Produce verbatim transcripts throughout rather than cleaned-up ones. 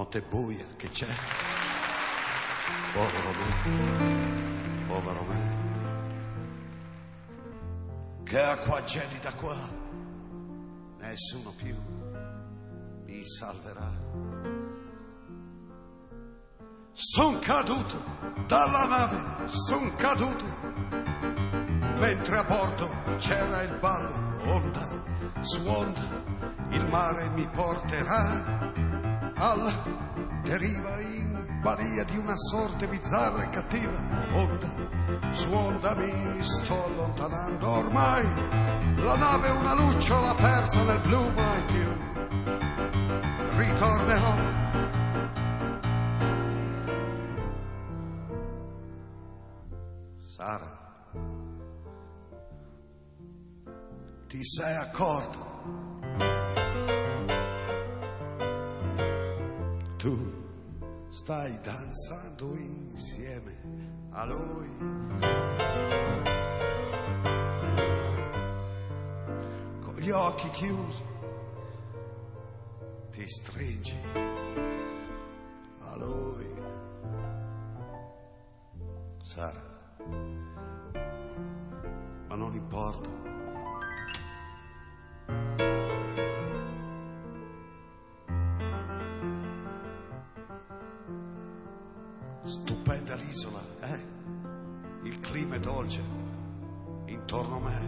notte buia che c'è. Povero me, povero me, che acqua gelida qua, nessuno più mi salverà. Son caduto dalla nave, son caduto, mentre a bordo c'era il ballo, onda su onda, il mare mi porterà alla deriva in balia di una sorte bizzarra e cattiva. Onda su onda mi sto allontanando, ormai la nave è una lucciola persa nel blu, mai più ritornerò. Sara, ti sei accorto? Tu stai danzando insieme a lui. Con gli occhi chiusi ti stringi a lui. Sara, ma non importa. Stupenda l'isola, eh? Il clima è dolce intorno a me.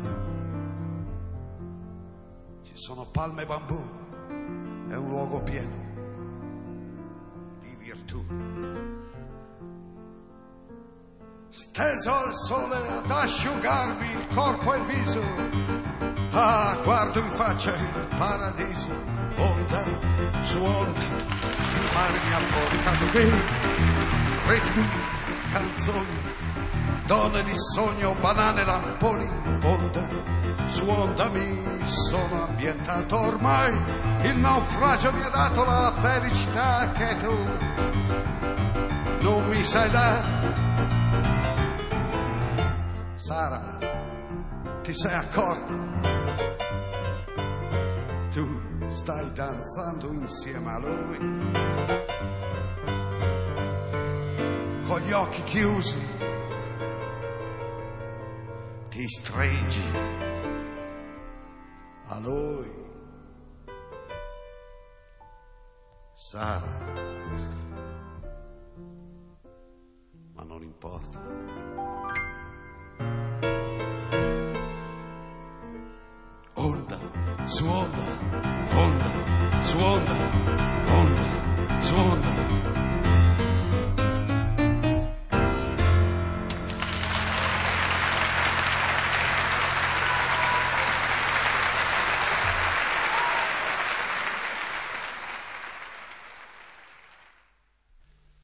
Ci sono palme e bambù, è un luogo pieno di virtù. Steso al sole ad asciugarmi il corpo e il viso, ah, guardo in faccia il paradiso. Onda su onda, il mare mi ha portato qui, ritmi, canzoni, donne di sogno, banane, lamponi. Onda su onda mi sono ambientato, ormai il naufragio mi ha dato la felicità che tu non mi sai dare. Sara, ti sei accorta? Tu stai danzando insieme a lui, con gli occhi chiusi ti stringi a lui. Sara, ma non importa. Onda su onda, onda su onda, onda su onda.